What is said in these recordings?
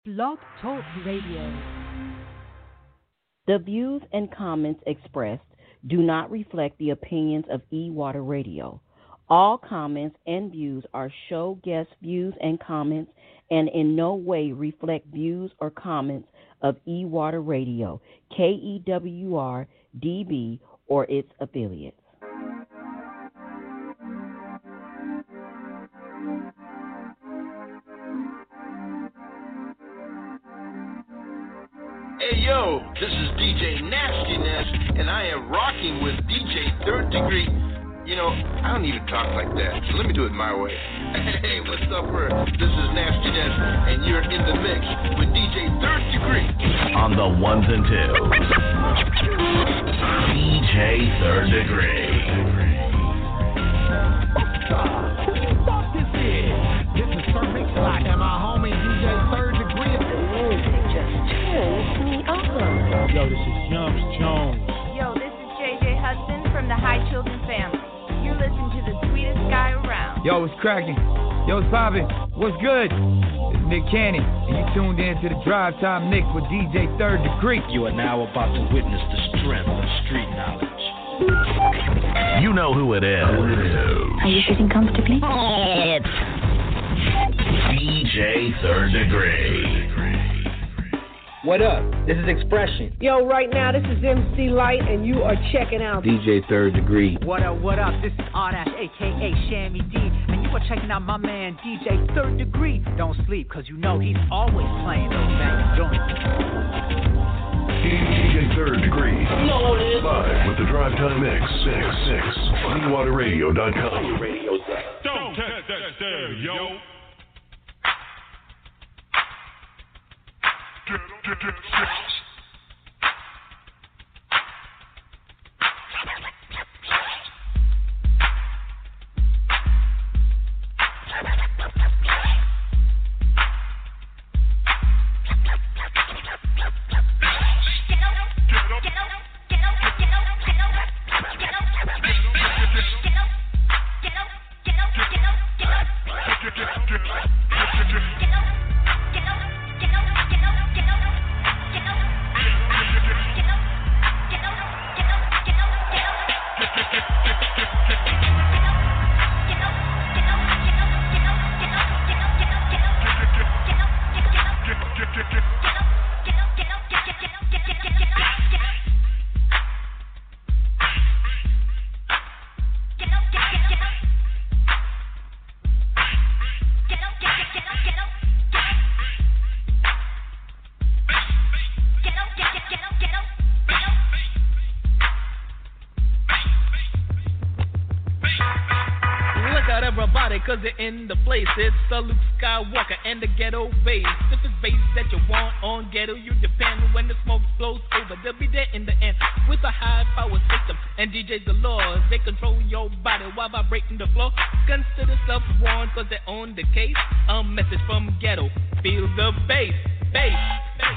Blog Talk Radio. The views and comments expressed do not reflect the opinions of E-Water Radio. All comments and views are show guest views and comments and in no way reflect views or comments of E-Water Radio, KEWR, DB, or its affiliates. Hey yo, this is DJ Nastiness, and I am rocking with DJ Third Degree. You know, I don't even talk like that, so let me do it my way. Hey, what's up, This is Nastiness, and you're in the mix with DJ Third Degree. On the ones and twos, DJ Third Degree. This is Sir Mix-a-Lot and my homie DJ Third Degree. Yo, this is Jumps Jones. Yo, this is JJ Hudson from the High Children family. You listen to the sweetest guy around. Yo, it's cracking. Yo, it's Bobby. What's good? It's Nick Cannon, and you tuned in to the Drive Time Mix with DJ Third Degree. You are now about to witness the strength of street knowledge. You know who it is. Are you sitting comfortably? It's DJ Third Degree. What up? This is Expression. Yo, right now, this is MC Light, and you are checking out DJ Third Degree. What up? This is R-Dash, a.k.a. Shammy D, and you are checking out my man, DJ Third Degree. Don't sleep, because you know he's always playing those banging joints. DJ Third Degree. Live with the Drive Time Mix. 6 on EWaterRadio.com. Don't test that stereo. Get. Cause they're in the place. It's the Luke Skywalker and the ghetto bass. If it's bass that you want on ghetto, you depend. When the smoke blows over, they'll be there in the end. With a high power system and DJs the laws, they control your body while vibrating the floor. Consider self-warned cause they own the case. A message from ghetto. Feel the bass, bass, bass.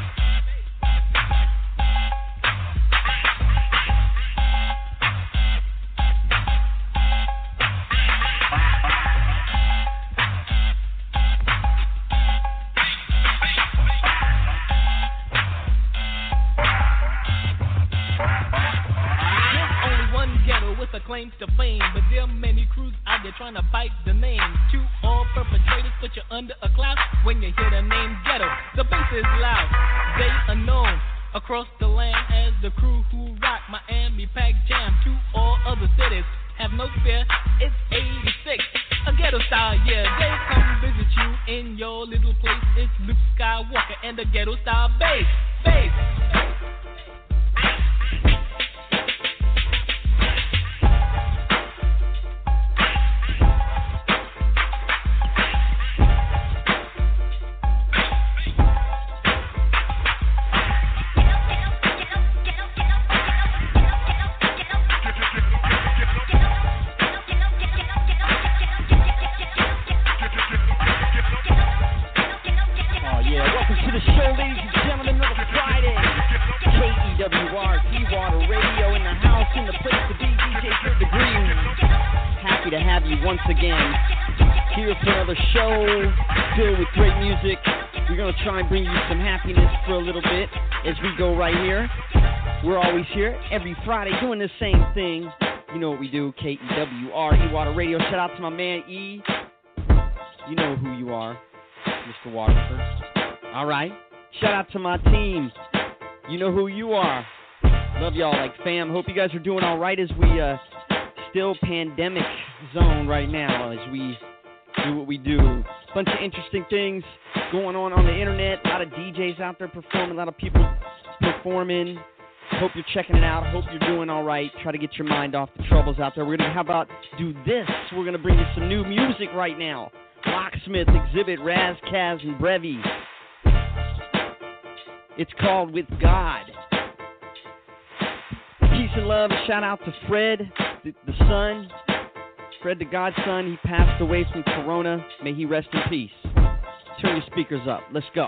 Claims to fame, but there are many crews out there trying to bite the name. To all perpetrators, put you under a cloud when you hear the name ghetto. The bass is loud, they are known across the land as the crew who rock Miami Pack Jam. To all other cities, have no fear, it's 86, a ghetto style, yeah. They come visit you in your little place. It's Luke Skywalker and the ghetto style bass, bass. Once again, here for another show filled with great music, We're going to try and bring you some happiness for a little bit as we go right here. We're always here every Friday doing the same thing. You know what we do, KEWR, E-Water Radio. Shout out to my man E. You know who you are, Mr. Waterford. All right. Shout out to my team. You know who you are. Love y'all like fam. Hope you guys are doing all right as we still pandemic zone right now as we do what we do. Bunch of interesting things going on the internet. A lot of DJs out there performing. A lot of people performing. Hope you're checking it out. Hope you're doing all right. Try to get your mind off the troubles out there. We're going to, how about do this? We're going to bring you some new music right now. Locksmith, Exhibit, Raz, Kaz, and Brevi. It's called With God. Peace and love. Shout out to Fred, the son. Fred, the God's son. He passed away from corona. May he rest in peace. Turn your speakers up. Let's go.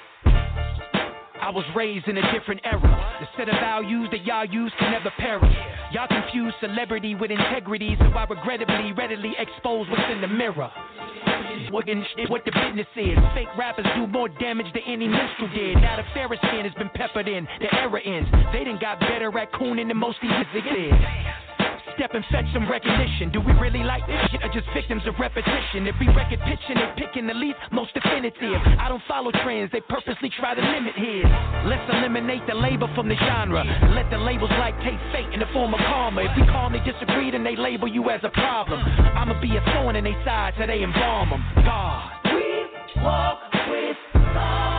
I was raised in a different era. The set of values that y'all use can never perish. Y'all confuse celebrity with integrity, so I regrettably readily expose what's in the mirror. What the business is. Fake rappers do more damage than any minstrel did. Now the fairest skin has been peppered in. The era ends. They done got better at cooning than most of these did. Step and fetch some recognition. Do we really like this shit or just victims of repetition? If we record pitching, they picking the least most definitive. I don't follow trends, they purposely try to limit his. Let's eliminate the label from the genre. Let the labels like take fate in the form of karma. If we calmly disagree, then they label you as a problem. I'ma be a thorn in their side till they embalm them. God. We walk with God.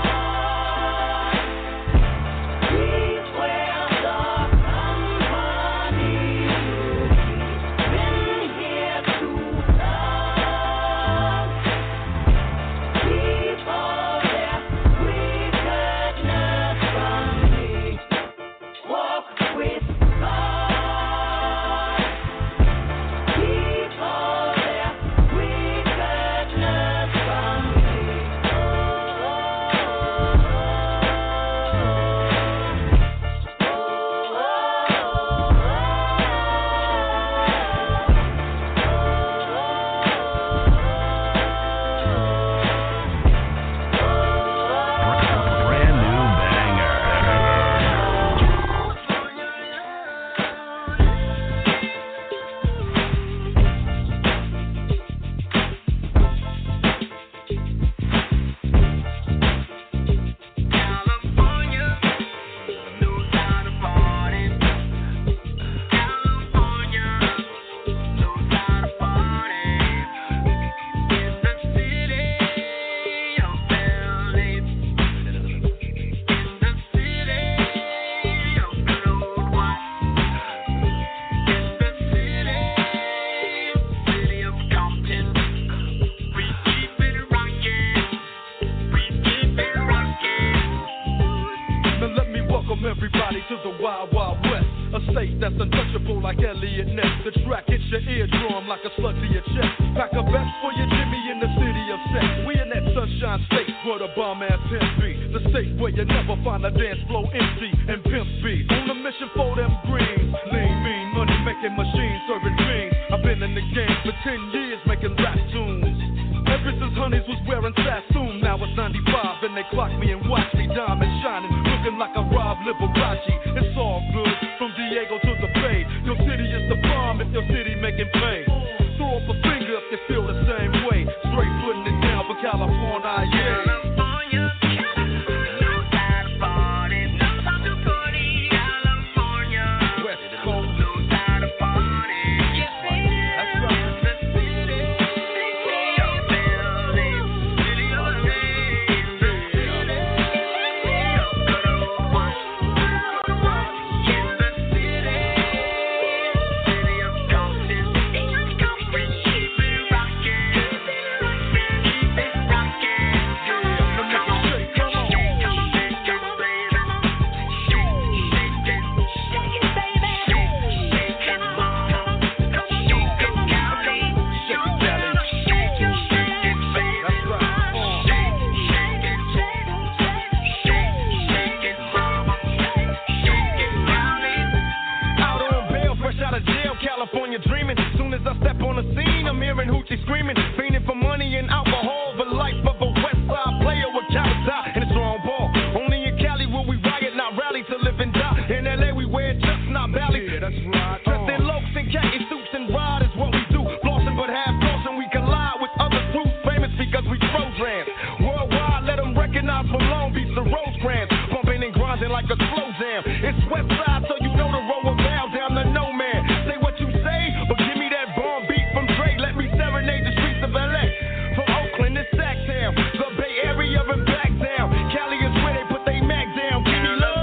the Rosecrans, bumping and grinding like a slow jam. It's West Side, so you know the road will bow down to no man. Say what you say, but give me that bomb beat from Dre. Let me serenade the streets of LA. From Oakland to Sacktown, the Bay Area and back down. Cali is where they put they Mac down. Give me love.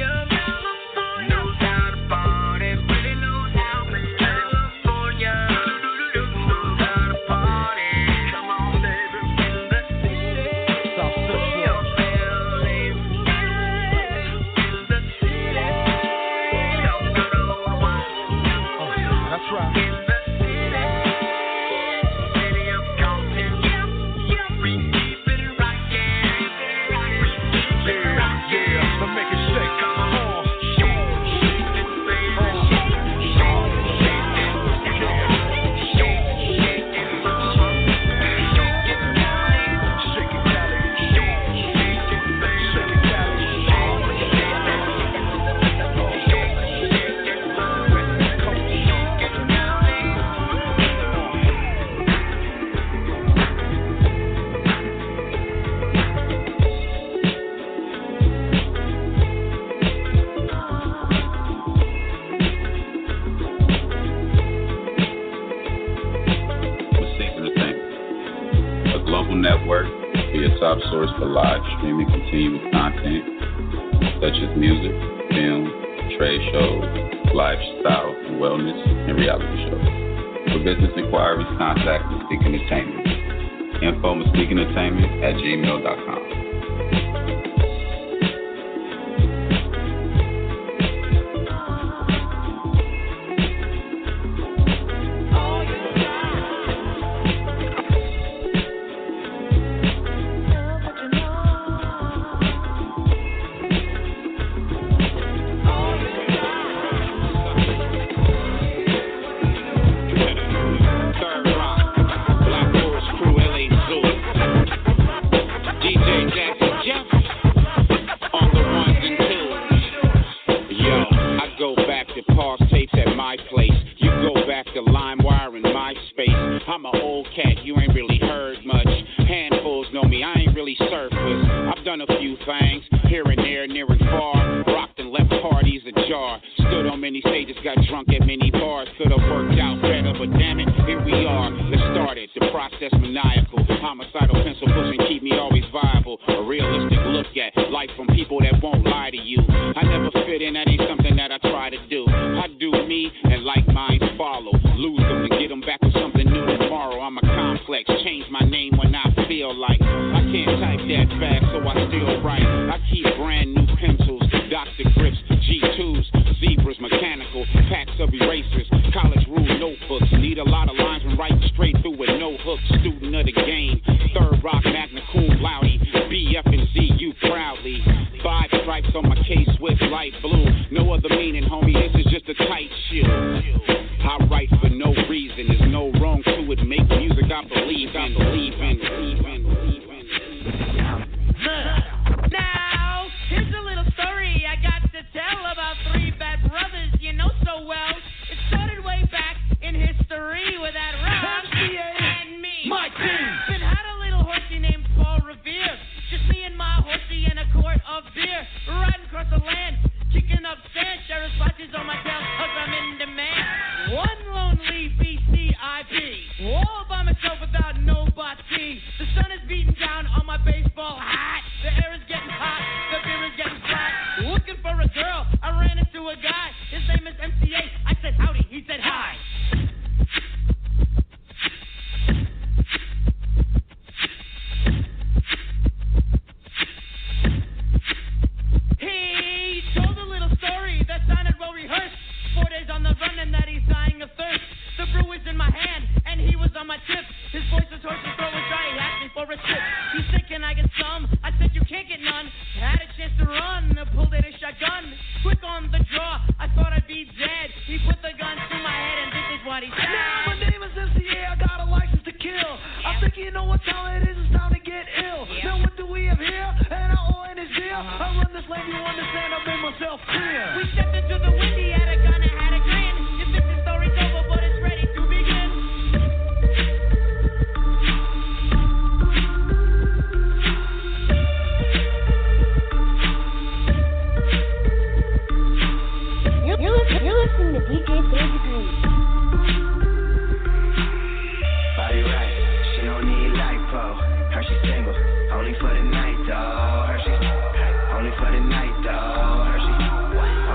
Top source for live streaming continuous content such as music, film, trade shows, lifestyle, wellness, and reality shows. For business inquiries, contact Mystique Entertainment. Info mystiqueentertainment@gmail.com.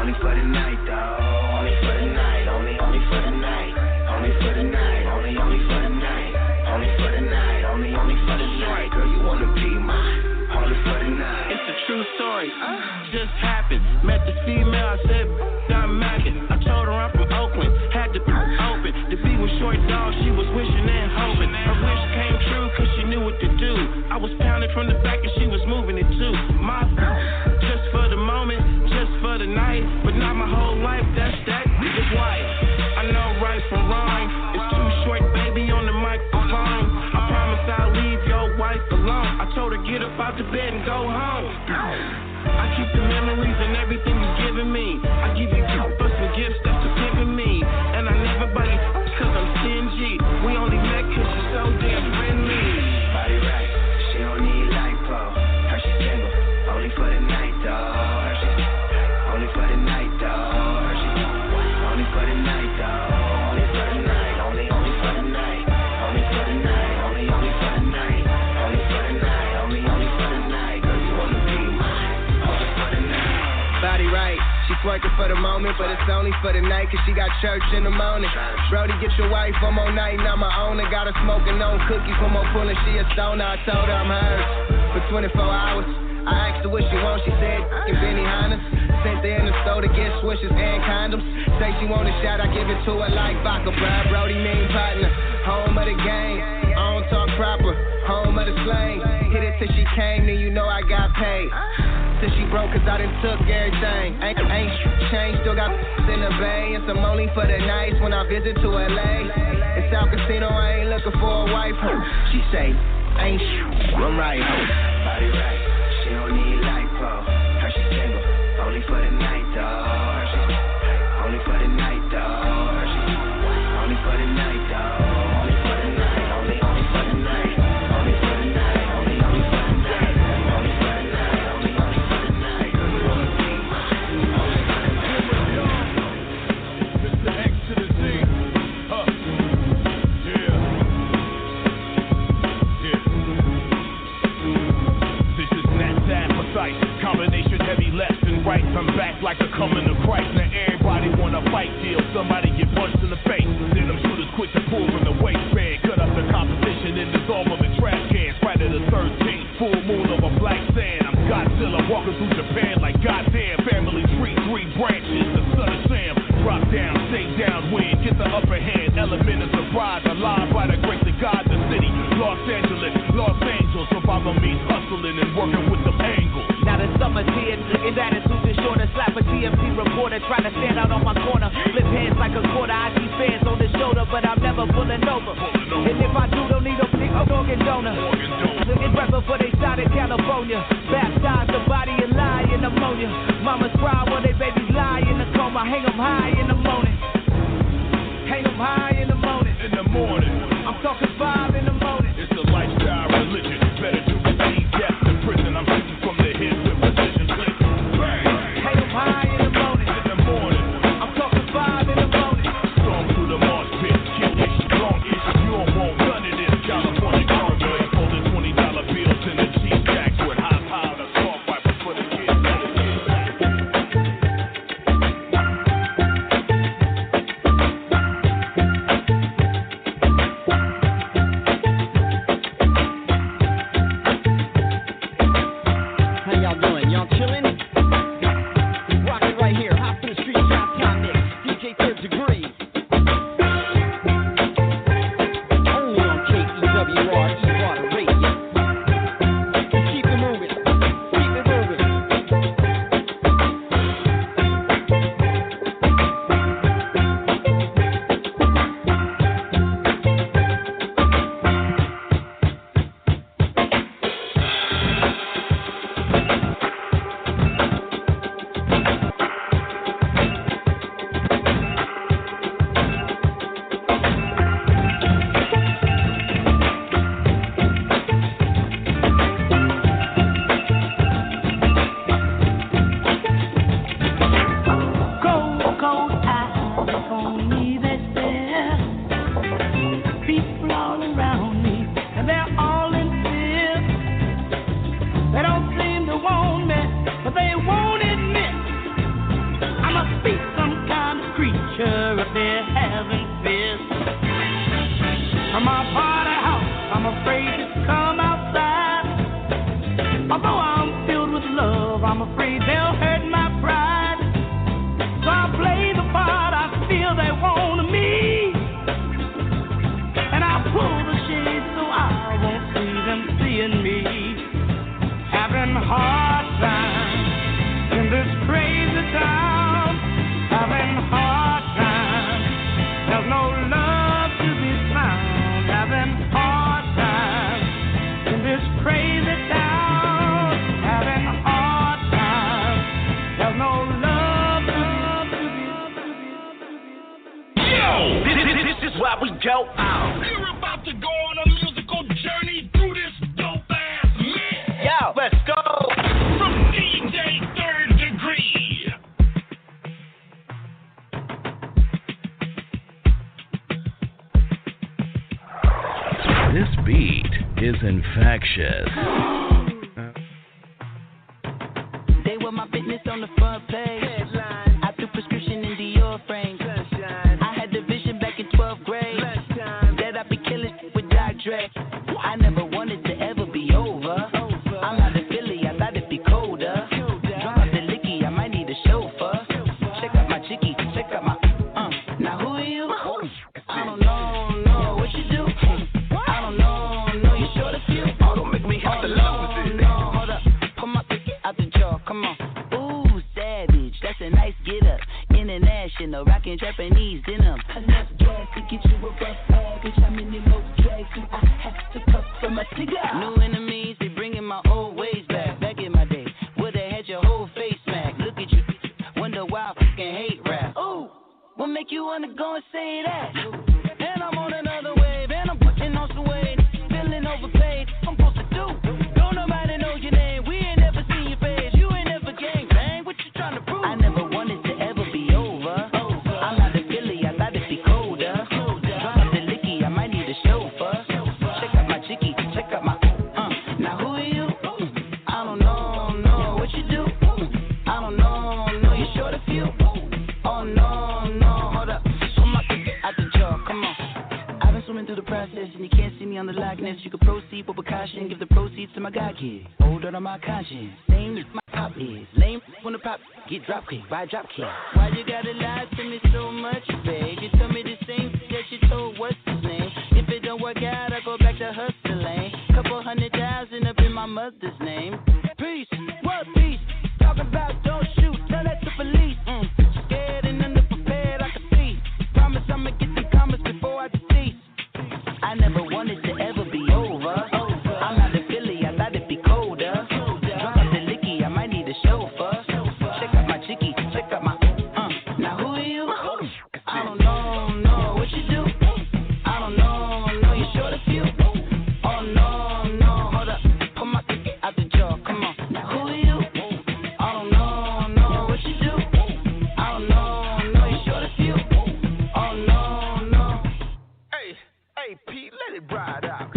only for the night, though. Only for the night, only for the night. Only for the night, only for the night. Only for the night, only for the night. Girl, you wanna be mine, only for the night. It's a true story, just happened. Met this female, I said, I'm macking. I told her I'm from Oakland, had to be open. The beat was short, dog, she was wishing and hoping. Her wish came true, cause she knew what to do. I was pounding from the back and she was moving it too. My just for the moment, just for the night. But not my whole life, that's it's white. I know right from wrong. It's too short, baby, on the microphone. I promise I'll leave your wife alone. I told her get up out the bed and go home. I keep the memories and everything you've given me. I give you gifts for some gifts that's a pimpin' me. And I never buy you cause I'm stingy. We only met cause you're so damn friendly. Body right, she don't need lipo. Her she single, only for the night, though. Her she only for the night, though. Her she only for the night, though. Only for the night, only for the night. Only for the night, only for the night. Only for the night, only for the night. Girl, you wanna be mine, only for the night. Body right, she's working for the moment, but it's only for the night, cause she got church in the morning. Brody, get your wife one more night, not my owner. Got her smoking on cookies, one more pullin', she a stoner. I told her I'm hers for 24 hours. I asked her what she wants, she said, give Benny Hannes. Sent her in the store to get swishes and condoms. Say she want a shot, I give it to her like vodka, bruh. Brody mean partner, home of the game. I don't talk proper, home of the slang. Hit it till she came, then you know I got paid. Till she broke, cause I done took everything. Ain't changed, still got in the bay. And some only for the nights when I visit to LA. In South Casino, I ain't looking for a wife. She say, ain't I'm right. Body right, she don't need lipo. Her she single, only for the night, though. Her she only for the night, though. Her she only for the night, though. Only for the night, only for the night. Only for the night, only for the night. Only for the night, only for the night. Girl, you wanna be mine, only for the night. It's the X to the Z. This is Nat Dad precise. Combination heavy left and right. I'm back like a coming to Christ. Now everybody wanna fight till somebody get punched in the face. Then them shooters quick to pull from the waistband. Cut up the competition in dissolve them in trash cans. Friday the 13th, full moon over black sand. I'm Godzilla walking through Japan like goddamn. Family tree, 3 branches, the son of Sam. Drop down, stay down, win, get the upper hand. Element of surprise, alive by the grace of God. The city, Los Angeles, Los Angeles. Survival means hustling and working with them angles. Now the summer's here, his attitude is shorter. Slap a TMZ reporter, try to stand out on my corner. Flip hands like a quarter, I see fans on the shoulder, but I'm never pulling over. And if I do, don't need a big organ donor. Looking rapper for they side in California. Baptized the body and lie in ammonia. Mamas cry while they babies lie in the coma. Hang them high in the morning. Hang them high in the morning. In the morning. I'm talking 5 in the morning. It's a lifestyle religion. Better to receive death than prison. I'm shooting from the hip with precision. Hang them high in the morning. In the morning. I'm talking 5 in the morning. Storm through the Mars pit. Kill ish, long ish. You don't want none of this. California cargo. Folding $20 bills in the cheese stacks with high powder. Salt wipers for the kids. I'm afraid they'll hurt my pride. So I play the part I feel they want of me. And I pull the shade so I won't see them seeing me. Having a hard time in this crazy town. Having a hard time. There's no love to be found. Having a hard time in this crazy town. Having a hard time. There's no love to be. Yo, this is why we go out. You're about to go on a musical journey through this dope ass mix. Yo, let's go. From DJ Third Degree. This beat is infectious. They were my business on the front page. Headline. I threw prescription in Dior frames. Sunshine. I had the vision back in 12th grade. That I'd be killing with Dr. Dre. I never wanted to ever be over. I'm not a Philly, I thought it'd be colder. Drop out the licky, I might need a chauffeur. Check out my chicky, check out my Now who are you? I don't know what you do. I don't know you short a few. Oh, don't make me have to love with it. No, hold up, pull my pick out the jaw, come on. Ooh, savage, that's a nice get up. International, rockin' Japanese denim. Enough gas to get you a rough package. How many more drags do I have to puff from my cigar? New enemies, they bringing my old ways back. Back in my day, would've had your whole face smacked. Look at you, wonder why I fucking hate rap. Ooh, what make you wanna go and say that? And I'm on another wave, and I'm putting on some weight. Feeling overpaid, I'm supposed to do. Don't nobody know your name, we ain't never seen your face. You ain't never gang bang, what you trying to prove? I never wanted to ever be over. I'm not a Philly, I thought it'd be colder. Drop out the licky, I might need a chauffeur. Check out my chicky, check out my Now who are you? I don't know what you do. I don't know you short a few. Oh no, hold up, pull my out the jaw, come on. I've been swimming through the process and you can't see me on the likeness. You can proceed with caution, give the proceeds to my God kid. Hold on my conscience, same as my pop is. Lame when the pop get drop kick by drop kick. Why you gotta lie to me so much, babe? You tell me the same that you told what's his name. If it don't work out, I go back to hustling. Couple $100,000 up in my mother's name. Peace, what peace? Talk about don't shoot, tell that to police. Scared and underprepared, I can see. Promise I'ma get the comments before I decease. I never wanted to ever be over. I'm not a Philly, I thought it'd be colder. Drop out the licky, I might need a chauffeur. Check out my chicky, check out my Now who are you? I don't know what you do. I don't know you short a few. Oh no, hold up, pull my out the jaw, come on. Now who are you? I don't know what you do. I don't know you short a few. Oh no. Hey, Pete, let it ride out.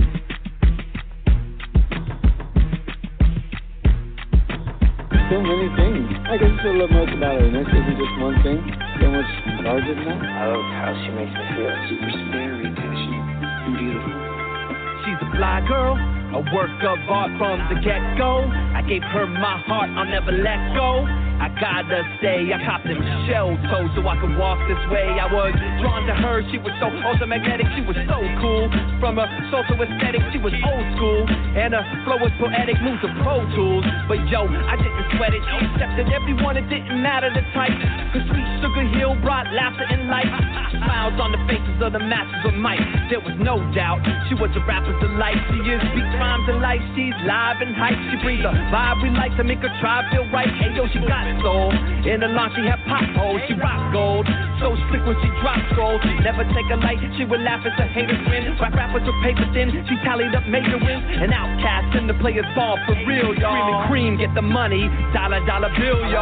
So many things. I guess what I love most about her, and this isn't just one thing. So much larger than that. I love how she makes me feel super scary, passionate, and beautiful. She's a fly girl, a work of art from the get-go. I gave her my heart, I'll never let go. I gotta say, I copped them shell toes so I could walk this way. I was drawn to her, she was so ultramagnetic, she was so cool. From her social aesthetic, she was old school. And her flow was poetic, moves of Pro Tools. But yo, I didn't sweat it, she accepted everyone, it didn't matter the type. Cause Sweet Sugar Hill brought laughter and light. Smiles on the faces of the masters of might. There was no doubt, she was a rapper's delight. She is beats, rhymes, and life, she's live and hype. She brings a vibe we like to make her try feel right. Hey yo, she got soul. In the launch she had pop holes, she rock gold. So slick when she drops gold. Never take a light, she would laugh as her haters win. Rap rappers with paper thin, she tallied up major wins. An outcast in the players ball for real, y'all. Screaming cream, get the money, dollar bill, y'all.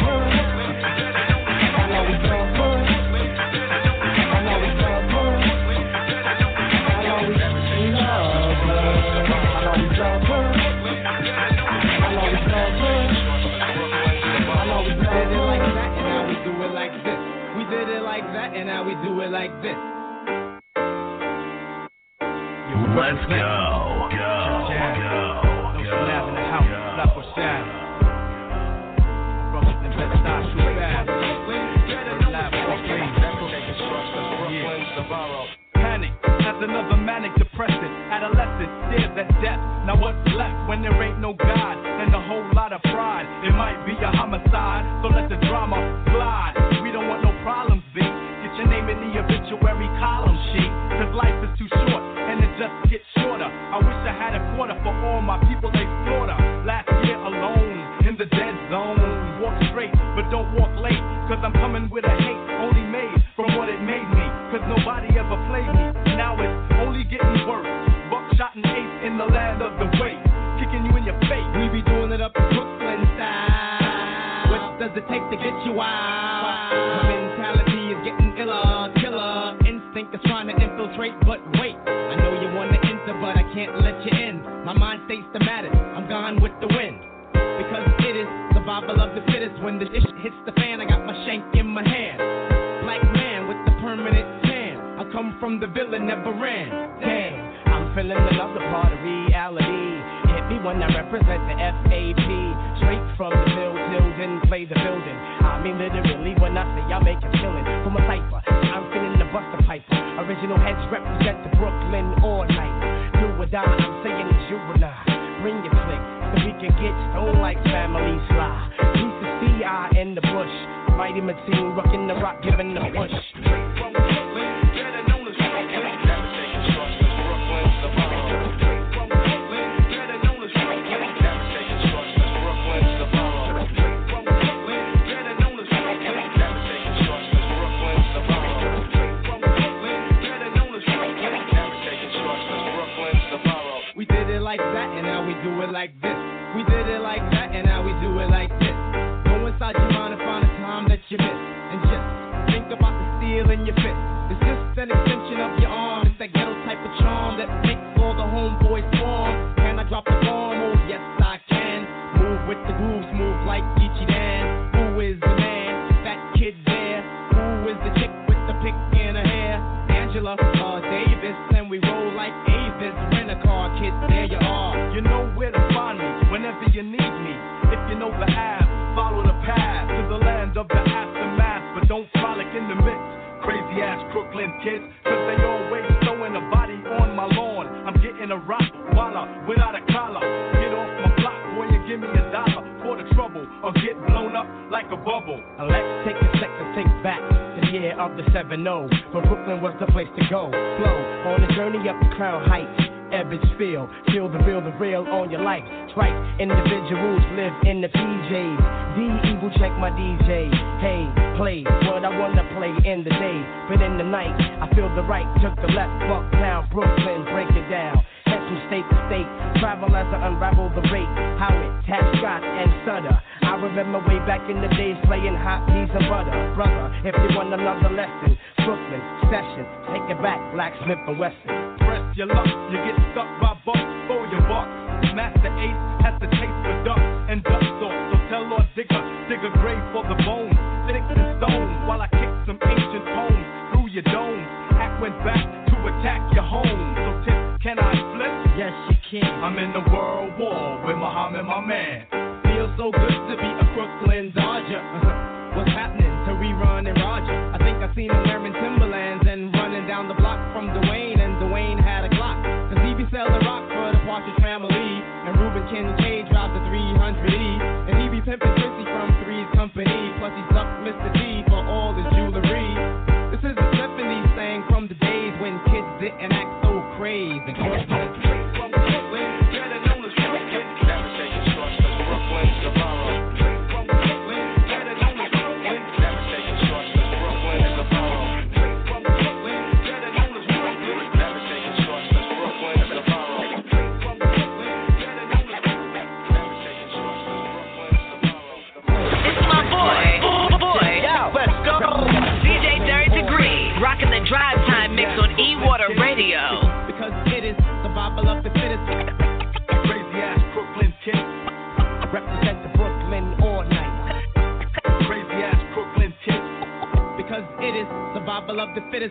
I know we love her. I know we love her. I know we love her. I know we love her. I know we love her. And now we do it like this. Let's go. No snap in the house, slap or shine. Just another manic depressant. Adolescent stares at death. Now what's left when there ain't no God and a whole lot of pride? It might be a homicide, so let the drama slide. We don't want no problems, B. Get your name in the obituary column sheet. Cause life is too short and it just gets shorter. I wish I had a quarter for all my people they slaughter. Last year alone in the dead zone. Walk straight, but don't walk late. Cause I'm coming with a hate only made from what it made me. Cause nobody ever played me. Now it's only getting worse. Buckshot and ace in the land of the weight. Kicking you in your face. We be doing it up Brooklyn style. What does it take to get you out? My mentality is getting iller. Killer instinct is trying to infiltrate, but wait. I know you want to enter, but I can't let you in. My mind stays thematic. I'm gone with the wind. Because it is survival of the fittest. When the dish hits the fan, I got my shank in my hand. Black man with the permanent tan. I come from the villain, never ran. Damn, I'm feeling another part of reality. Hit me when I represent the FAP. Straight from the mill, didn't play the building. I mean literally when I say I make a killing. From a cipher, I'm feeling the Buster Piper. Original heads represent the Brooklyn all night. Do or die, I'm saying it's you and I. Bring your click, so we can get stoned like Family Sly. Piece of C.I. in the bush. Mighty Mateen rocking the rock, giving the push. We did it like that, and now we do it like this. We did it like that, and now we do it like this. Go inside your mind and find a time that you miss. And just think about the steel in your fist. It's just an extension of your arm. It's that ghetto type of charm that makes all the homeboys swarm. Can I drop the bomb? Oh, yes, I can. Move with the grooves, move like Geechee Dan. Who is the man? That kid there. Who is the chick with the pick in her hair? Angela Davis, and we roll like Avis. Rent a car, kid, there you are. You know where to find me whenever you need me. If you know the path, follow the path to the land of the aftermath. But don't frolic in the midst. Crazy ass Brooklyn kids, cause they always throwing a body on my lawn. I'm getting a rock walla without a collar. Get off my block, boy, you give me $1 for the trouble, or get blown up like a bubble. Let's take a sec to think back to the year of the 7-0, when Brooklyn was the place to go. Flow on the journey up the Crown Heights. Ebbets feel the real on your life. Strike individuals live in the PJs. D-Evil check my DJ. Hey, play what I wanna play in the day. But in the night, I feel the right. Took the left, buck down, Brooklyn, break it down. Head from state to state, travel as I unravel the rate. Howard, Tap Scott, and Sutter. I remember way back in the days playing hot peas and butter. Brother, if you want another lesson, Brooklyn, session, take it back, Blacksmith and Wesson. Press your luck, you get stuck by bucks for your bucks. Master Ace has the taste for duck and duck sauce. So tell Lord Digger, dig a grave for the bones, sticks and stones, while I kick some ancient poems through your dome. Act went back to attack your home. So tip, can I flip? Yes, you can. I'm in the world war with Muhammad, my man. Feels so good to be a Brooklyn Dodger. What's happening to Rerun and Roger? I think I seen him wearing Timberlands and running down the block from Dwayne, and Dwayne had a Glock. Cause he be selling rock for the Partridge Family, and Ruben Kincaid drives the 300E, and he be pimping Chrissy from Three's Company. Plus he sucked Mr. D for all his jewelry. This is a Tiffany's thing from the days when kids didn't act so crazy. Rocking the drive time mix on E-Water Radio. Because it is survival of the fittest. Crazy ass Brooklyn kid. Represent the Brooklyn all night. Crazy ass Brooklyn kid. Because it is survival of the fittest.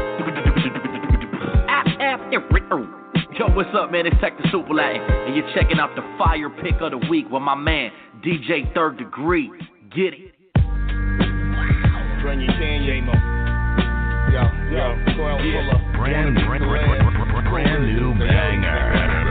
Yo, what's up, man? It's Tech the Super Latin, and you're checking out the fire pick of the week with my man, DJ Third Degree. Get it. Run your can, J-Mo. Yo. Brand new banger.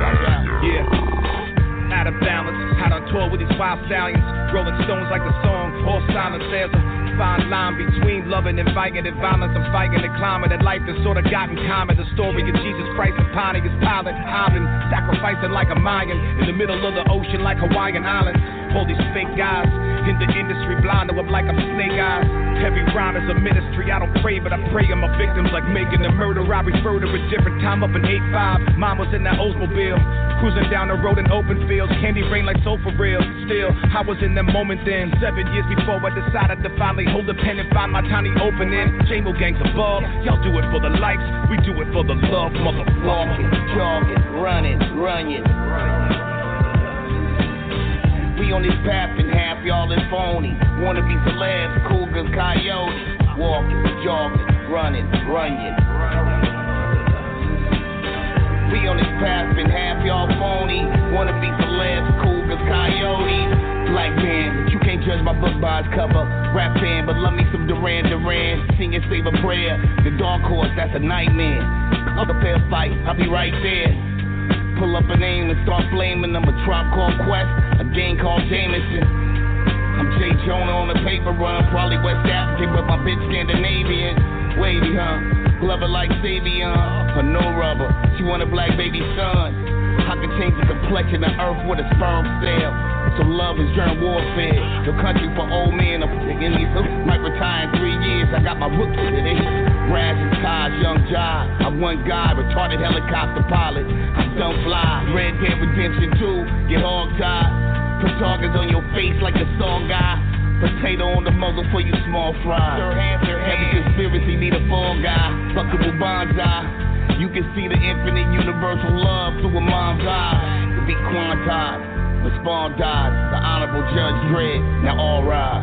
Yeah. Out of balance, out on tour with these wild stallions. Rolling stones like the song, all silence. There's a fine line between loving and fighting and violence. I'm fighting the climate that life has sort of gotten common. The story of Jesus Christ and Pontius Pilate. I've been sacrificing like a Mayan in the middle of the ocean like Hawaiian Islands. All these fake guys in the industry blind to them like I'm snake eyes. Every rhyme is a ministry. I don't pray, but I pray on my victims like making a murder. I refer to a different time up in 8-5. Mom was in that Oldsmobile, cruising down the road in open fields. Candy rain like soul for real. Still, I was in that moment then. 7 years before I decided to finally hold a pen and find my tiny opening. J-Mo gangs above. Y'all do it for the likes. We do it for the love, motherfucker. Walking, jogging, running. We on this path and half y'all is phony. Wanna be celebs, cougars, coyotes. Walking, jogging, running. We on this path and half y'all phony. Wanna be celebs, cougars, coyotes. Black man, you can't judge my book by its cover. Rap fan, but love me some Duran. Sing and save a prayer. The dark horse, that's a nightmare. I'll fair fight, I'll be right there. Pull up a name and start blaming them. A Tribe Called Quest, a gang called Jameson. I'm Jay Jonah on the paper run. Probably West African, but my bitch Scandinavian. Wavy, huh? Glover like Savion. Her no rubber, she want a black baby son. I could change the complexion of earth with a sperm cell. So love is germ warfare. The country for old men. I'm thinking these might retire in 3 years. I got my rookie today. Raz and Taj, Young Jai. I'm one guy, retarded helicopter pilot. I don't fly. Red Dead Redemption 2, get hog tied. Put targets on your face like a song guy. Potato on the muzzle for you small fries. Heavy conspiracy need a fall guy. Fuckable bonsai. You can see the infinite universal love through a mom's eyes. To be quantized. When Spawn died, the Honorable Judge Dredd. Now all rise.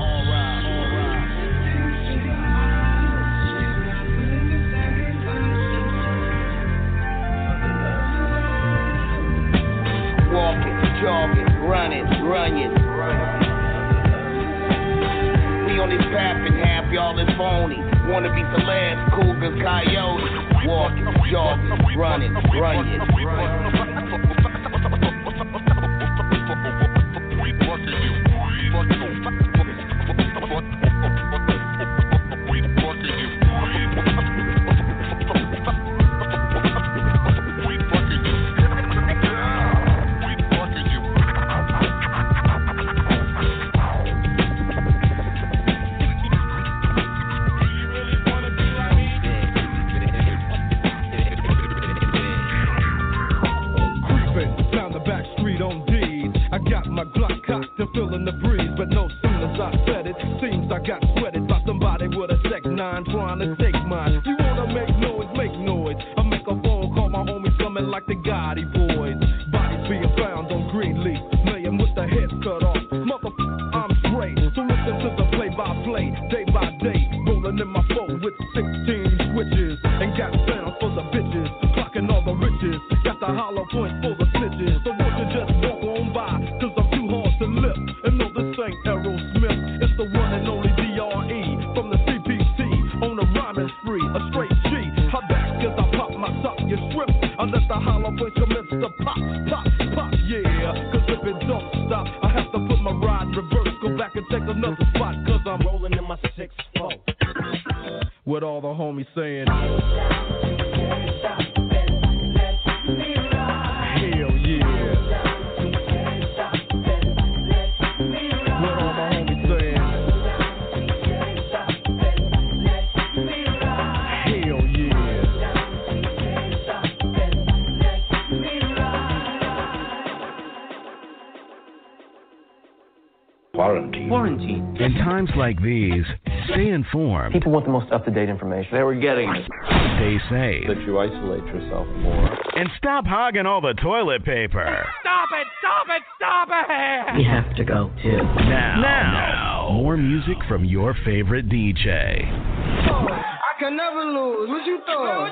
Walking, jogging, running. We on this path and half y'all is phony. Wanna be celebs, cougars, coyotes. Walking, jogging, running. Quarantine. In times like these, stay informed. People want the most up-to-date information. They were getting it. Stay safe. That you isolate yourself more. And stop hogging all the toilet paper. Stop it! We have to go, too. Now, more music from your favorite DJ. I can never lose. What you thought?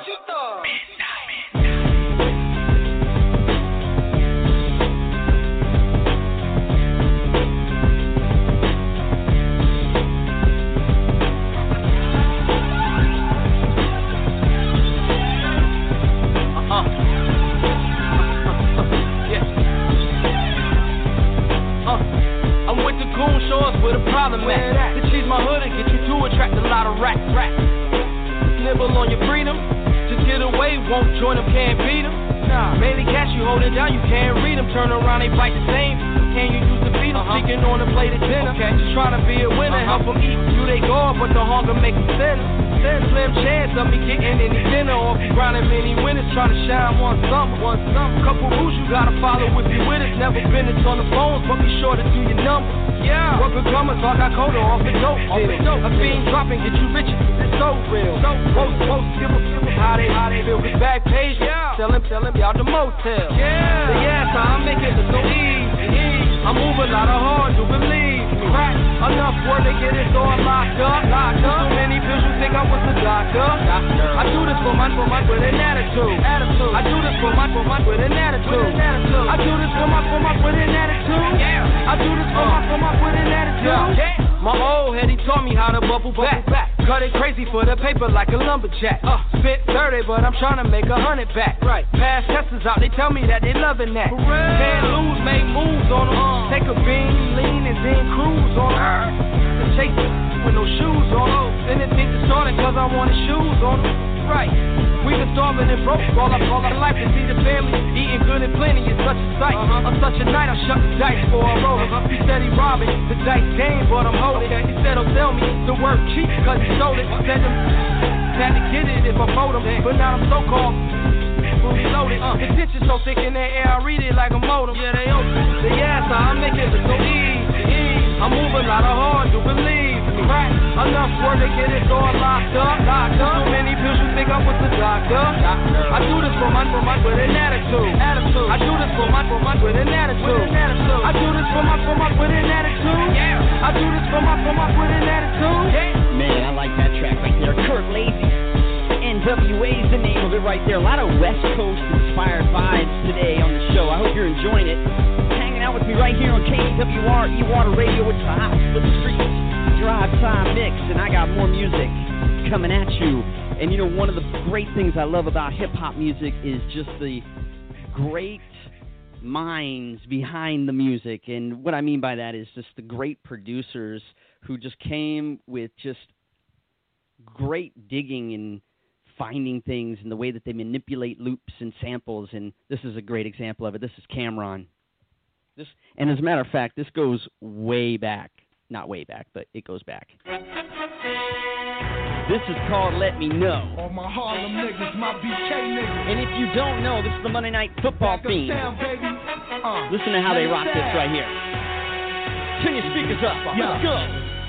problem at? To cheese my hood and get you to attract a lot of rats. Nibble on your freedom, just get away, won't join them, can't beat them. Nah, mainly catch you holding down, you can't read them. Turn around, they bite the same. Can you use the beat them? Speaking on the plate of dinner. Just trying to be a winner, help them eat. You they go, but the hunger make them sinner. Slim chance of me getting any dinner. Or be grinding many winners, trying to shine one summer. Couple rules you gotta follow if you with us. Never been it on the phones, but be sure to do your number. Yeah, what becomers, I got coda off the dope. A fiend dropping, get you richer. It's so real. Post, give them how they feel. With back page, tell him y'all the motel. Yeah, so I make it look so easy. I move a lot of hard to believe me. Right, enough work to get it all locked up. So many pills you think I was a doctor. I do this for my with an attitude. I do this for my with an attitude. I do this for my with an attitude. I do this for my with an attitude. My old head, he taught me how to bubble back. Cut it crazy for the paper like a lumberjack. Spit 30, but I'm trying to make 100 back. Right, pass testers out, they tell me that they loving that. Can't lose, make moves on them. Take a beam, lean, and then cruise on them. To chase it with no shoes on them. Then they think it's starting cause I wanted shoes on them. Right, we been starving and broke all our life to see the family eating good and plenty is such a sight. On such a night I shut the dice for a roller. He said he robbing the dice game, but I'm holding. He said he'll sell me the word cheap cause he sold it. Said him had to get it if I fold him, but now I'm so called fully loaded. The ditch is so thick in the air I read it like a modem. Yeah, they open. The ass I make it look so easy. I move a lot of hard to believe me. Right, enough work to get it all locked up. So many pills you think I was a doctor. I do this for my with an attitude. I do this for my with an attitude. I do this for my with an attitude. I do this for my with an attitude. Man, I like that track right there. Kurt Lazy. NWA's the name of it right there. A lot of West Coast inspired vibes today on the show. I hope you're enjoying it. Hanging out with me right here on KWR E-Water Radio. It's the Hot for the Streets Drive Time Mix, and I got more music coming at you. And you know, one of the great things I love about hip-hop music is just the great minds behind the music. And what I mean by that is just the great producers who just came with just great digging and finding things and the way that they manipulate loops and samples. And this is a great example of it. This is Cameron. And as a matter of fact, this goes way back. Not way back, but it goes back. This is called Let Me Know. All my Harlem niggas, my BK niggas. And if you don't know, this is the Monday Night Football theme. Listen to how they rock this right here. Turn your speakers up. Let's go.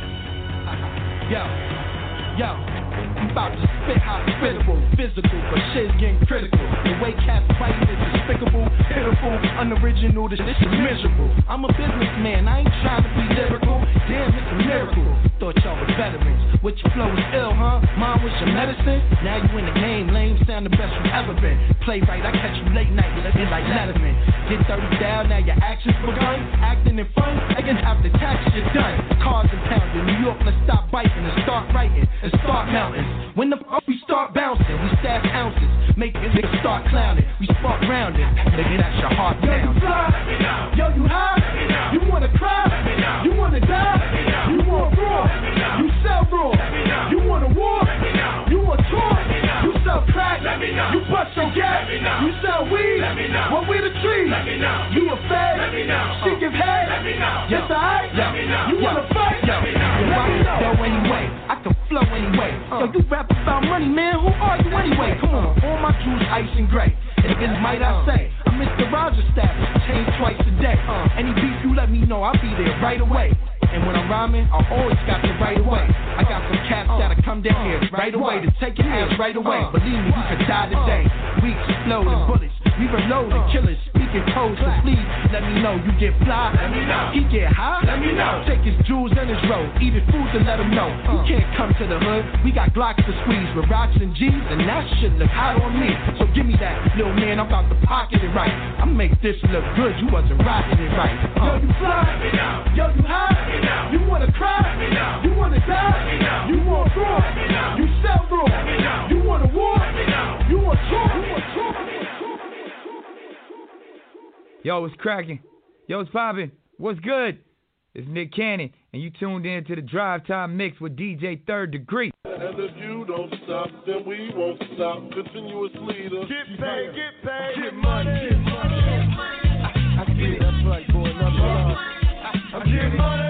Yo. I'm about to spit hospitable, physical, but shit's getting critical. The way cats fighting is despicable, pitiful, unoriginal, this is miserable. I'm a businessman, I ain't trying to be lyrical. Damn, it's a miracle. Thought y'all was veterans. What your flow is ill, huh? Mine was your medicine. Now you in the game, lame, sound the best you've ever been. Play right, I catch you late night, living like Letterman. Get 30 down, now your actions begun. Acting in front, again after tax, you're done. Cars and pounds in New York, let's stop biting and start writing and start mountains. When the we start bouncing, we stash ounces. Make niggas start clowning, we spark rounding. Nigga, that's your heart down. Yo, you fly, yo, you high, you wanna cry, you wanna die, you want raw, you sell raw, you want a war, you want tour, you sell crack, you bust your gap, you sell weed, well we the tree, you a fag, she give head, yes I, you wanna fight, yo anyway, I can flow anyway, yo you rap about money man, who are you anyway, come on, all my jewels ice and gray, and might I say, I'm Mr. Roger Staff, change twice a day, any beef you let me know, I'll be there right away. And when I'm rhyming, I always got you right away. I got some cats that'll come down here right away to take your ass right away. Believe me, you could die today. Weeks exploding bullets, we reloading killers, speaking codes. So please let me know you get fly. Let me know. He get high. Let me know. Take his jewels and his road, eat his food to let him know. You can't come to the hood. We got Glocks to squeeze with rocks and G's, and that shit look hot on me. So give me that, little man. I'm about to pocket it right. I make this look good. You wasn't rocking it right. Yo, you fly. Let me know. Yo, you high. You wanna cry, you wanna die, you want raw, you sell raw, you want a war, you want talk. Yo, it's cracking. Yo, it's popping. What's good? It's Nick Cannon, and you tuned in to the Drive Time Mix with DJ Third Degree. And if you don't stop, then we won't stop. Continuously to get paid, get money, get money. I get it. That's right, boy. Number one. I'm getting money.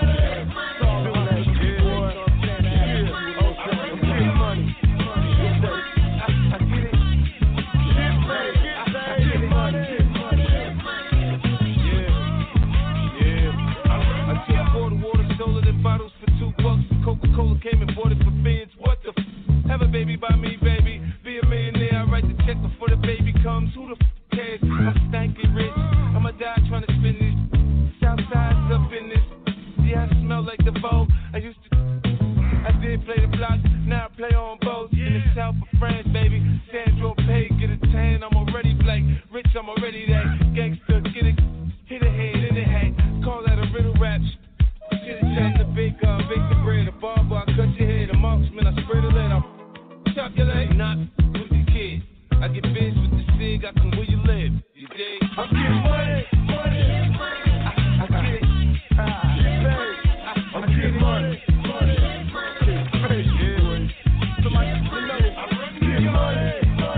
Coca-Cola came and bought it for bids. What the have a baby by me, baby. Be a millionaire, I write the check before the baby comes. Who the cares? I'm stanky rich. I'ma die trying to spend this. Southside's up in this. Yeah, I smell like the Vogue. I did play the block, now I play on boats. In the south of France, baby. Sandro Pay, get a tan, I'm already black. Rich, I'm already that. Gangster, get it, hit a head in the head. Call that a riddle rap. Shit, the bake the bread, a barber, I cut your head, a marksman, I spray the lead, I chop your leg, not with the kid. I get bitch with the cig, I can where you live, you dig? I'm getting money, I get it, I'm getting money, somebody to know, I'm getting money,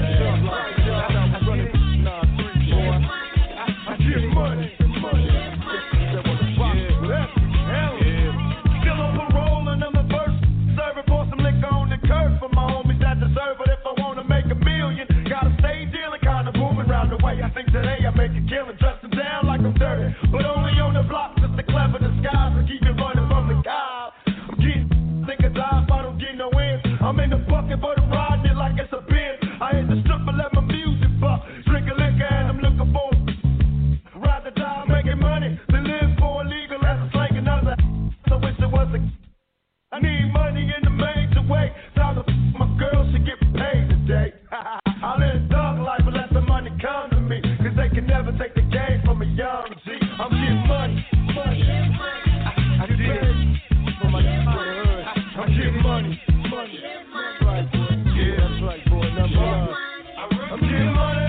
I'm getting money. I think today I make a killing, dress them down like I'm dirty, but only on the block, just to clever disguise and keep it running from the cow. I'm getting sick of die if I don't get no ends. I'm in the bucket, but I'm riding it like it's a bin. I hit the strip and let my music buck, drink a liquor and I'm looking for rather die making money than live for illegal as a slang another. I wish it was I need money in the major way. Time to my girl should get paid today. I live a thug life and let the money come to me, cause they can never take the game from a young G. I'm getting money, I get it from my hood. I'm getting money, that's right, boy. Yeah, that's right, boy. Number one. I'm getting money.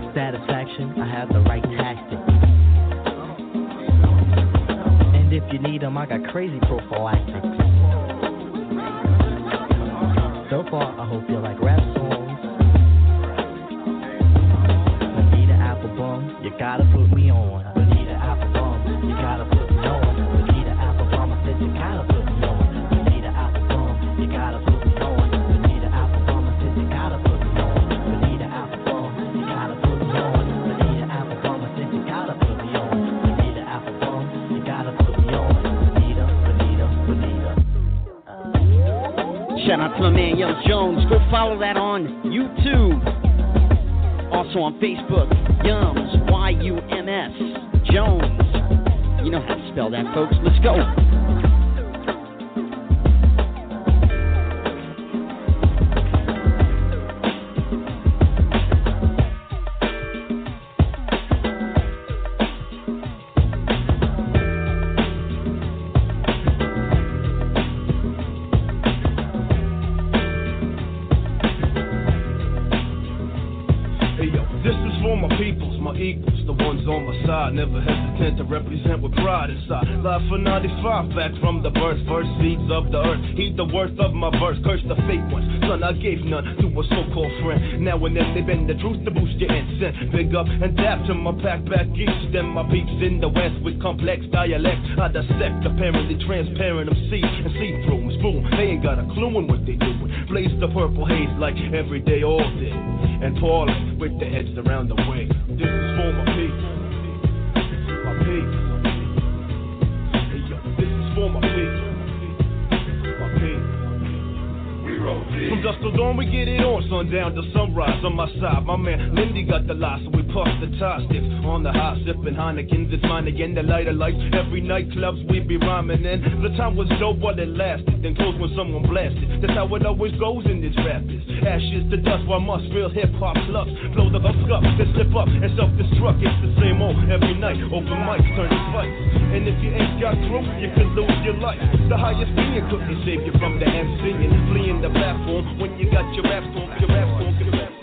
If you need I hope you like rap songs. Bonita Applebum, you gotta put me on. Bonita Applebum, you gotta put me on. Bonita Applebum, I said you gotta put me on. Bonita Applebum, you gotta put me on. Bonita Applebum, I said you gotta put me on. Bonita Applebum, you gotta put me on. Bonita Applebum, I said you gotta put me on. Bonita Applebum, you gotta put me on. Bonita, Bonita, Bonita. Shout out to my man Young Jones. Go follow that on YouTube. Also on Facebook, Yums, Y-U-M-S, Jones. You know how to spell that, folks. Let's go. Never hesitant to represent with pride inside. Live for 95, back from the birth, first seeds of the earth. Heed the worth of my verse, curse the fake ones. Son, I gave none to a so-called friend. Now and then they bend the truth to boost your incense. Big up and dap to my back east. Then my peeps in the west with complex dialects. I dissect apparently transparent MC and see through them. Spoon, they ain't got a clue in what they doing. Blaze the purple haze like every day, all day. And Paulie with the heads around the way. This is for my people. Hey, yo, this is for my people. My people. We roll deep. From dusk till dawn, we get it on. Sundown to sunrise on my side. My man Lindy got the lie, so we puff the tie sticks on the high, sipping Heinekens. It's mine again, the light of life. Every night clubs we be rhyming in. The time was dope while it lasted, then close when someone blasted. That's how it always goes in this rap biz. Ashes to dust while must real hip hop clubs blow the fuck up, then slip up and self-destruct. It's the same old every night. Open mics turn to fights, and if you ain't got through, you could lose your life. The highest being couldn't save you from the MCing, fleeing the platform when you got your rap song, your rap song, your rap song.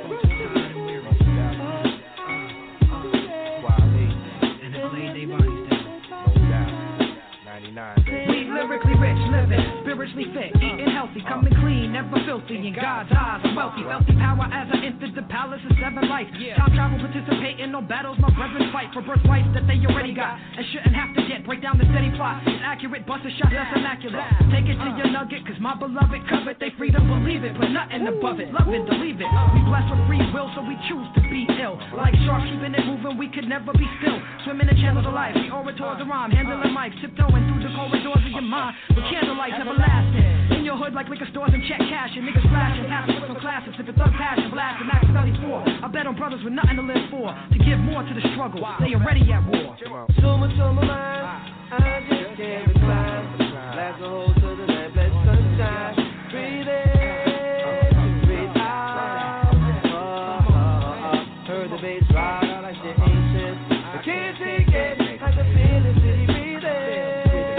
We lyrically rich, living, spiritually fit, eating healthy, coming clean, never filthy. In God's eyes, I'm wealthy, wealthy power as I entered the palace of seven life. Time travel, participate in no battles, my brethren fight for birthrights that they already got and shouldn't have to get. Break down the steady plot, it's accurate, bust a shot that's immaculate. Take it to your nugget, cause my beloved covet, they free to believe it, put nothing above it, love it, believe it. We blessed with free will, so we choose to be ill. Like sharks keeping it moving, we could never be still. Swimming in channels of life, the orators of rhyme, handling mics, tiptoeing through the corridors of your mind, with candlelight everlasting. In your hood like liquor stores and check cash, and niggas flashing, passing with some classics. If it's thug passion, blasting, Max 34. I bet on brothers with nothing to live for, to give more to the struggle. They already at war. So much on my mind, I just can't recline. Blast a hole to the night, bless sunshine. Breathe in, breathe out. Heard the bass ride like the ancients. I can't take it, I can feel the city breathing.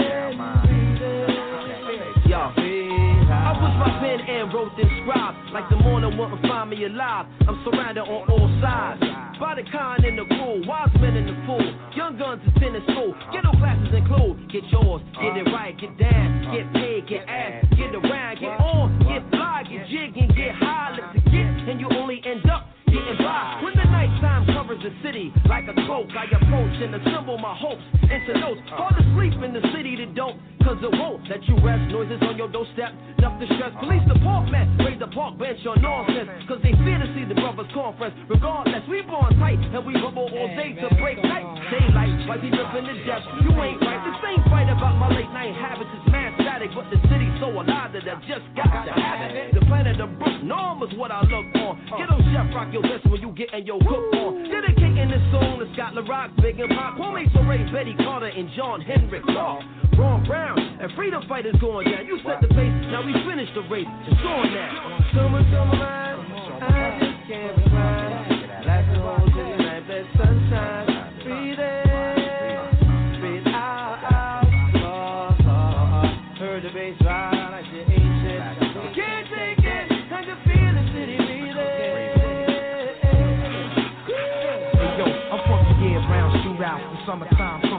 I was my pen and wrote this scribe. Like the morning wouldn't find me alive. I'm surrounded on all sides by the kind and the cool, wise men in the fool. Young guns is in school. Ghetto classes include get yours, get it right, get down, get paid, get ass, get around, get on, get fly, get jig and get high. Let's get, and you only end up getting by. When the nighttime covers the city like a cloak, I approach and assemble my hopes into notes. Fall asleep in the city that don't, cause it won't let you rest. Noises on your doorstep, enough to stress. Police the park man, raise the park bench on nonsense, cause they fear to see the brothers conference. Regardless, we born tight and we rubble all day to break night. Daylight, like we ripping the depths. You ain't right. The same fight about my late night habits is mad static, but the city's so alive that I just got to have it. The planet of Brook Norm is what I look on. Ghetto chef rock your best when you getting your cook on. Dedicating this song to Scott LaRock, Big and Pop, Kwame Ture, Betty Carter, and John Henrik Clark. Ron Brown and freedom fighters going down. You set the pace, now we finish the race. It's on now. So much on my mind, I just can't recline. Blast the hole to the night, bless sunshine. Breathe in, breathe out. Heard the bass ride like the ancients. I can't take it, I can feel the city breathing. Hey yo, I'm from the year-round shootouts, the summertime.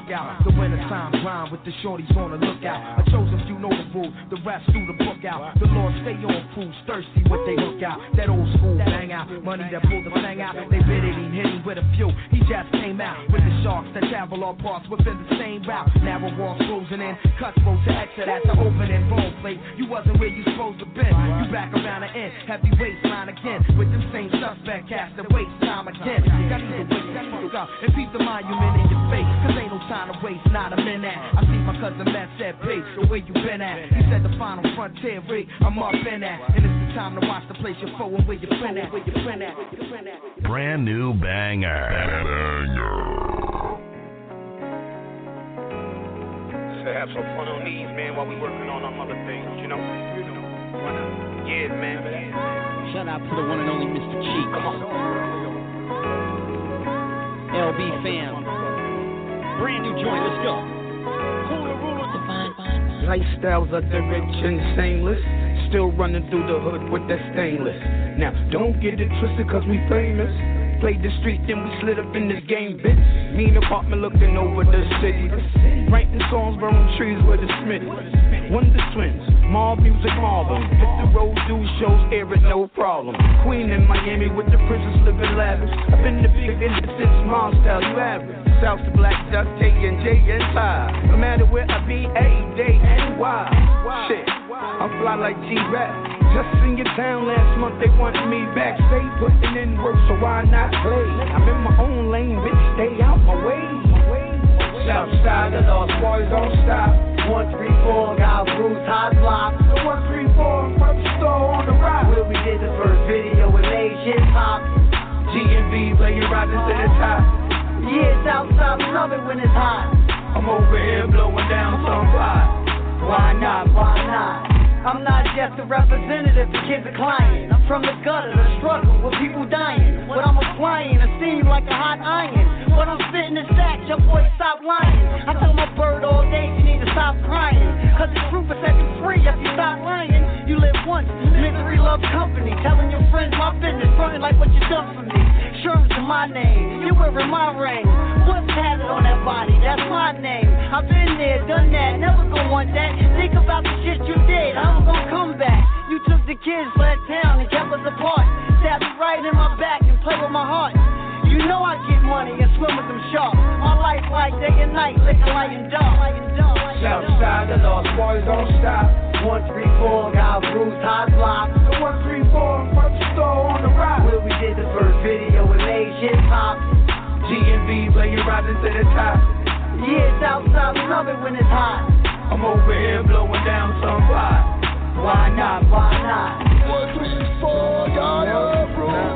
cookout. The wintertime grind with the shorties on the lookout. I chose a few notable, the rest threw the book out. The Lord stay on fools, thirsty what they look out. That old school bang out, money that pulled the thing out. They bid it, he hit him with a few. He just came out with the sharks that travel all parts within the same route. Narrow walls closing in, cutthroat to exit at the opening. Bone plate, you wasn't where you supposed to been. You back around the end, heavy waistline again. With them same suspect cast that waste time again. Got to wait, got to go and beat the monument in your face. Cause ain't no time to waste, not a minute. I see my cousin Matt said, "Pace, the way you been at." He said the final frontier rig, I'm up in at. And it's the time to watch the place you're foe and where you been at. Brand new banger. To have some fun on these, man, while we working on our other things, you know? Yeah, man. Shout out to the one and only Mr. Cheek. Come on. LB fam. Brand new joint, let's go. Lifestyles of the rich and shameless. Still running through the hood with that stainless. Now, don't get it twisted cause we famous. Played the street, then we slid up in this game, bitch. Mean apartment looking over the city. Writing songs, burning trees with the Smitty. Wonder Twins, Mob Music Marvel. Hit the road, do shows, air it, no problem. Queen in Miami with the princess living lavish. I've been the big in since Mom style, you average. South to Black Duck, J and J and Ty. No matter where I be, A-Day-N-Y. Shit, I fly like G-Rap. Just in your town last month, they wanted me back. Stay putting in work, so why not play? I'm in my own lane, bitch, stay out my way. Southside, the Lost Boys don't stop. 134, got roots, hot block. The 134, front store on the rock. Where we did the first video with Asian pop. G&B, play you riding to the top. Yeah, Southside, love it when it's hot. I'm over here blowing down some pot. Why not, why not? I'm not just a representative, the kid's a client. I'm from the gutter, the struggle with people dying. But I'm applying, it seems like a hot iron. But I'm spitting the facts, your boy stop lying. I tell my bird all day, you need to stop crying. Cause the truth will set you free if you stop lying. You live once, misery loves company. Telling your friends my business, fronting like what you done for me. Sherman's to my name, you wearing my ring. What's tatted on that body, that's my name. I've been there, done that, never gonna want that. Think about the shit you did, I'm gonna come back. You took the kids, left town, and kept us apart. Stabbed me right in my back and played with my heart. You know I get money and swim with them sharks. My life like day and night, liquor light and dark. Southside, the Lost Boys don't stop. 134, got roots, hot block. The 134, front store on the rock. Where we did the first video with Asian pop. G&B, play you riding to the top. Yeah, Southside, we love it when it's hot. I'm over here blowing down some pot. Why not, why not? 134, got up,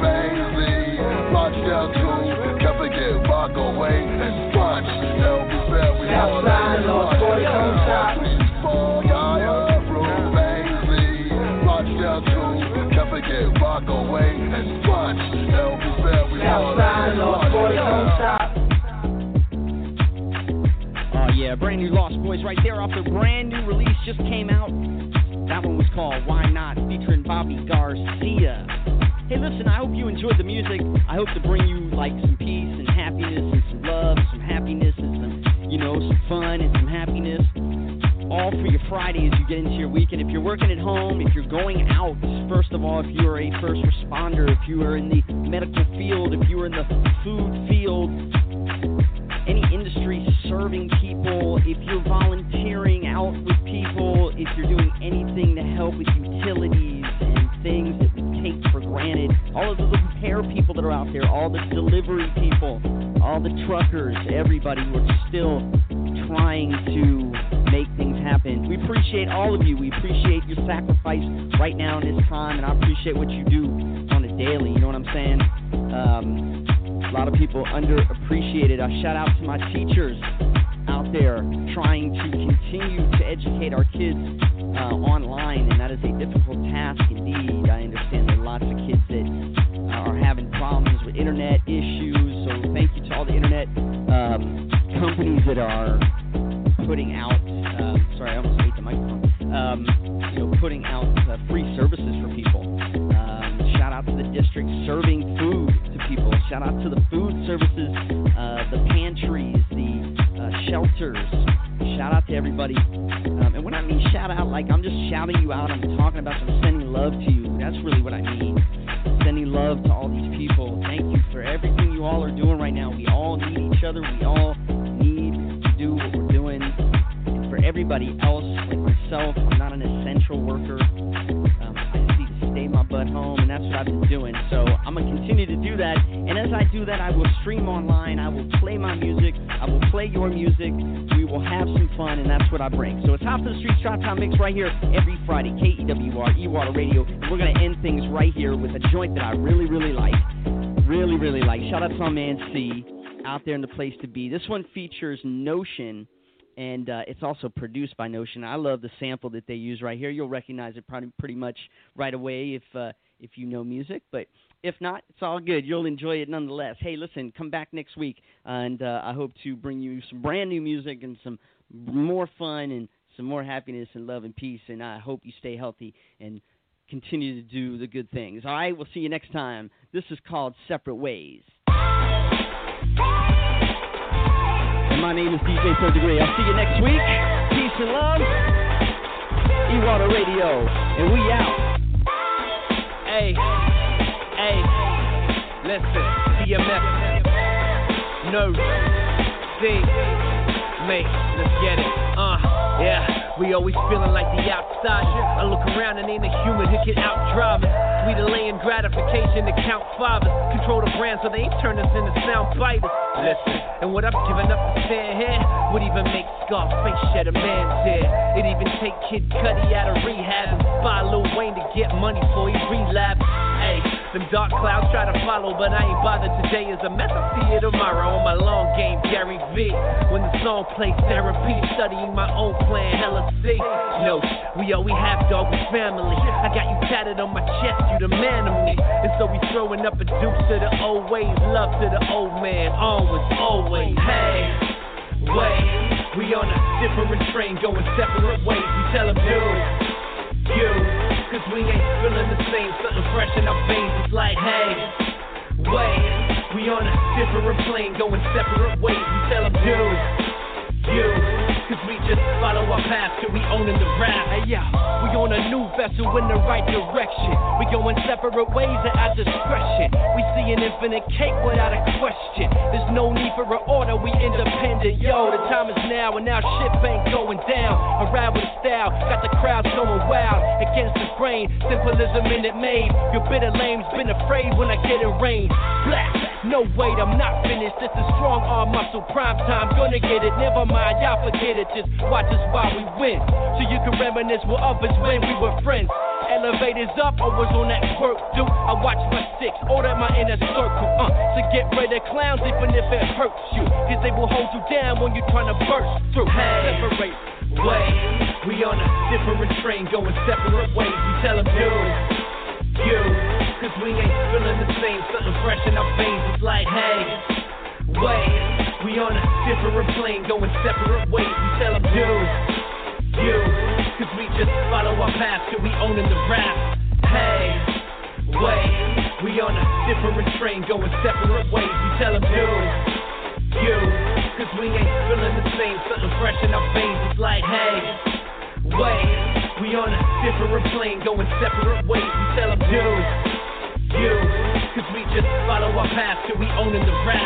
baby. Watch down to, can't forget Rockaway and Punch. LB Bell, we all Southside, the Lost Boys don't stop. 134, got up, baby. Watch down to, can't forget Rockaway and Punch. LB Bell, we all Southside, the Lost Boys don't stop. Oh yeah, brand new Lost Boys right there off their brand new release, just came out. That one was called Why Not, featuring Bobby Garcia. Hey listen, I hope you enjoyed the music. I hope to bring you like some peace and happiness and some love, some happiness and some, you know, some fun and some happiness. All for your Friday as you get into your weekend. If you're working at home, if you're going out, first of all, if you are a first responder, if you are in the medical field, if you are in the food field, any industry serving people, if you're volunteering out with people, if you're doing anything to help with utilities and things that we take for granted, all of the repair people that are out there, all the delivery people, all the truckers, everybody who are still trying to make things happen. We appreciate all of you. We appreciate your sacrifice right now in this time, and I appreciate what you do on a daily, you know what I'm saying? A lot of people underappreciated. I shout out to my teachers out there trying to continue to educate our kids online, and that is a difficult task indeed. I understand there are lots of kids that are having problems with internet issues, so thank you to all the internet companies that are putting out, sorry, I almost ate the microphone, putting out free services for people. Shout out to the district serving food to people. Shout out to the food services, the pantries, the shelters. Shout out to everybody. And when I mean shout out, like I'm just shouting you out. I'm talking about them, sending love to you. That's really what I mean. Sending love to all these people. Thank you for everything you all are doing right now. We all need each other. We all need to do what we're doing. And for everybody else, like myself, I'm not an essential worker. I just need to stay my butt home, and that's what I've been doing. So I'm going to continue to do that. And as I do that, I will stream online. I will play my music. I will play your music. We will have some fun, and that's what I bring. So it's Hop to the Streets Drop Time Mix right here every Friday, KEWR, E-Water Radio. And we're going to end things right here with a joint that I really, really like. Really, really like. Shout out to my man C out there in the place to be. This one features Notion, and it's also produced by Notion. I love the sample that they use right here. You'll recognize it pretty much right away if you know music, but if not, it's all good. You'll enjoy it nonetheless. Hey, listen, come back next week, and I hope to bring you some brand new music and some more fun and some more happiness and love and peace, and I hope you stay healthy and continue to do the good things. All right, we'll see you next time. This is called Separate Ways. And my name is DJ 3rd Degree. I'll see you next week. Peace and love. E-Water Radio, and we out. Hey, listen, DMF, no, C, mate, let's get it, yeah. We always feeling like the outside. I look around and ain't a human who can outdrive us. We delaying gratification to count fathers. Control the brand so they ain't turn us into sound biters. Listen, and what I've given up to stand here would even make Scarface shed a man's hair. It even take Kid Cudi out of rehab and spy Lil Wayne to get money before he relapsed. Hey, them dark clouds try to follow, but I ain't bothered. Today is a mess. I'll see you tomorrow on my long game, Gary V. When the song plays, therapy, studying my own plan, hella C. No, we have dog with family. I got you tatted on my chest, you the man of me. And so we throwing up a deuce to the old ways, love to the old man, onwards, always. Hey, wait, we on a different train, going separate ways. We tell them, dude, you, cause we ain't feeling the same, something fresh in our veins. It's like, hey, wait, we on a different plane, going separate ways. We tell them, dude, you, cause we just follow our path till we ownin' the rap. Hey, yeah, we on a new vessel in the right direction. We going separate ways at our discretion. We see an infinite cake without a question. There's no need for an order, we independent. Yo, the time is now and now shit ain't going down. I ride with style, got the crowd going wild. Against the grain, simplism in it made. Your bitter lames been afraid when I get in range. Black, no wait, I'm not finished. This is strong arm muscle, prime time, gonna get it. Never mind, y'all forget it, just watch us while we win. So you can reminisce with others when we were friends. Elevators up, I was on that work, dude. I watch my six, order my inner circle, so get rid of clowns even if it hurts you. Cause they will hold you down when you're trying to burst through. Hey, separate, wait, we on a different train, going separate ways. We tell them, dude, you, cause we ain't feeling the same, something fresh in our veins. It's like, hey, wait, we on a different plane, going separate ways. We tell them, dude, you, cause we just follow our path till we ownin' the rap. Hey, wait, we on a different train, going separate ways. We tell them, dude, you, cause we ain't feeling the same, something fresh in our veins. It's like, hey, wait, we on a different plane, going separate ways. We tell them, dude, you, cause we just follow our path till we ownin' the rap.